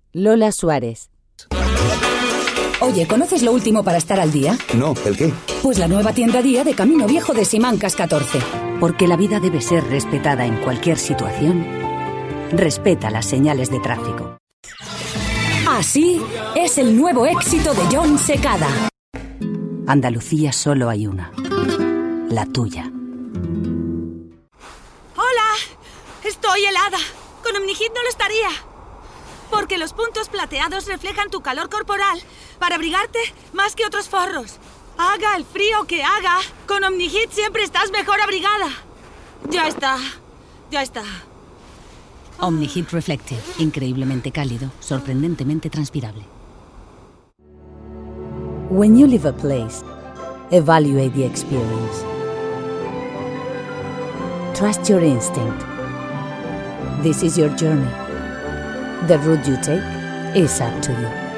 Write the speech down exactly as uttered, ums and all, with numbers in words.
Lola Suárez. Oye, ¿conoces lo último para estar al día? No, ¿el qué? Pues la nueva tienda Día de Camino Viejo de Simancas catorce. Porque la vida debe ser respetada en cualquier situación. Respeta las señales de tráfico. Así es el nuevo éxito de Jon Secada. Andalucía solo hay una. La tuya. ¡Hola! Estoy helada. Con Omnigheat no lo estaría. Porque los puntos plateados reflejan tu calor corporal para abrigarte más que otros forros. Haga el frío que haga, con Omnigheat siempre estás mejor abrigada. Ya está. Ya está. Omnigheat Reflective. Increíblemente cálido, sorprendentemente transpirable. When you leave a place, evaluate the experience. Trust your instinct. This is your journey. The route you take is up to you.